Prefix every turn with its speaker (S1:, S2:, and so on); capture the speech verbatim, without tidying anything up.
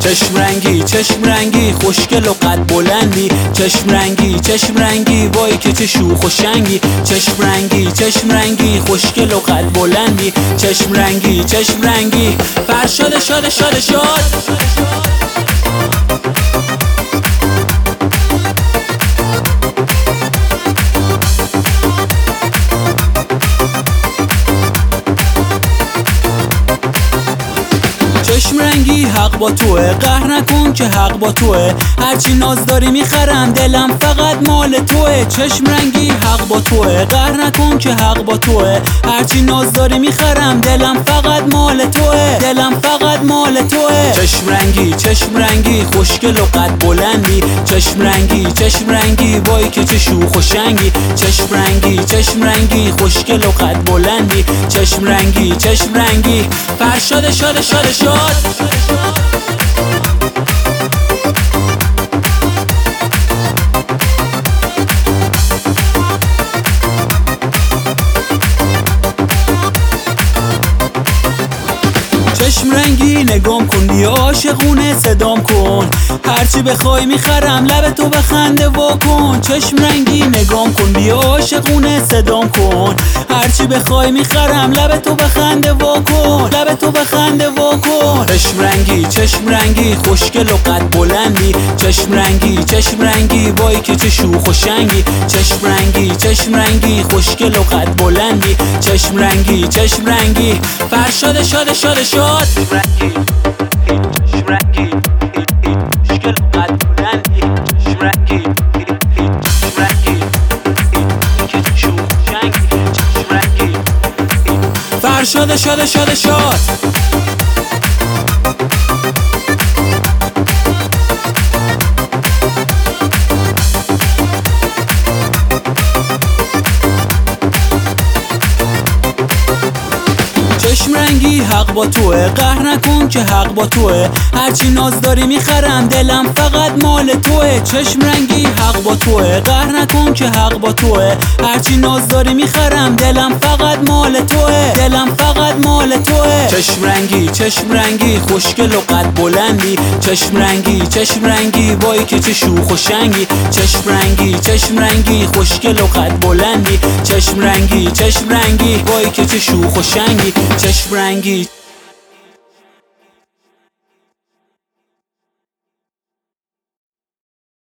S1: چشم رنگی چشم رنگی خوشگل و قد بلندی، چشم رنگی چشم رنگی وای که چه شوخ و شنگی، چشم رنگی چشم رنگی خوشگل و قد بلندی، چشم رنگی چشم رنگی فرشاد شاد شاد شاد. چشم رنگی حق با توه، قهر نکن که حق با توه، هرچی ناز داری میخرم دلم فقط مال توه. چشم رنگی حق با توه، قهر نکن که حق با توه، هرچی ناز داری میخرم دلم فقط مال توه، دلم فقط مال توه. چشم رنگی چشم رنگی خوشگل و قد بلندی، چشم رنگی چشم رنگی وای که چه شوخ و شنگی، چشم رنگی چشم رنگی خوشگل و قد بلندی، چشم رنگی چشم رنگی فرشاد شاد شاد شاد. چشم رنگی نگام کن بیا عاشقونه صدام کن، هرچی بخوای میخرم لب تو بخنده واکن. چشم رنگی نگام کن بیا عاشقونه صدام کن، هرچی بخوای میخرم لب تو بخنده واکن، لب تو بخنده واکن. چشم رنگی چشم رنگی خوشگل و قد بلندی، چشم رنگی چشم رنگی وای که چه شوخ و شنگی، چشم رنگی چشم رنگی خوشگل و قد بلندی، چشم رنگی چشم رنگی فرشاد شاد شاد شاد. چشم رنگی چشم رنگی خوشگل و قد بلندی، چشم رنگی چشم رنگی که چه شوخ و شنگی، چشم رنگی فرشاد شاد شاد شاد. چشم رنگی حق با توه، قهر نکن که حق با توه، هرچی ناز داری میخرم دلم فقط مال توه. چشم رنگی حق با توه، قهر نکن که حق با توه، هرچی ناز داری میخرم دلم فقط مال توه، دلم فقط مال توه. چشم رنگی چشم رنگی خوشگل و قد بلندی، چشم رنگی چشم رنگی وای که چه شوخ و شنگی، چشم رنگی چشم رنگی خوشگل و قد بلندی، چشم رنگی چشم رنگی وای که چه شوخ و شنگی، چشم رنگی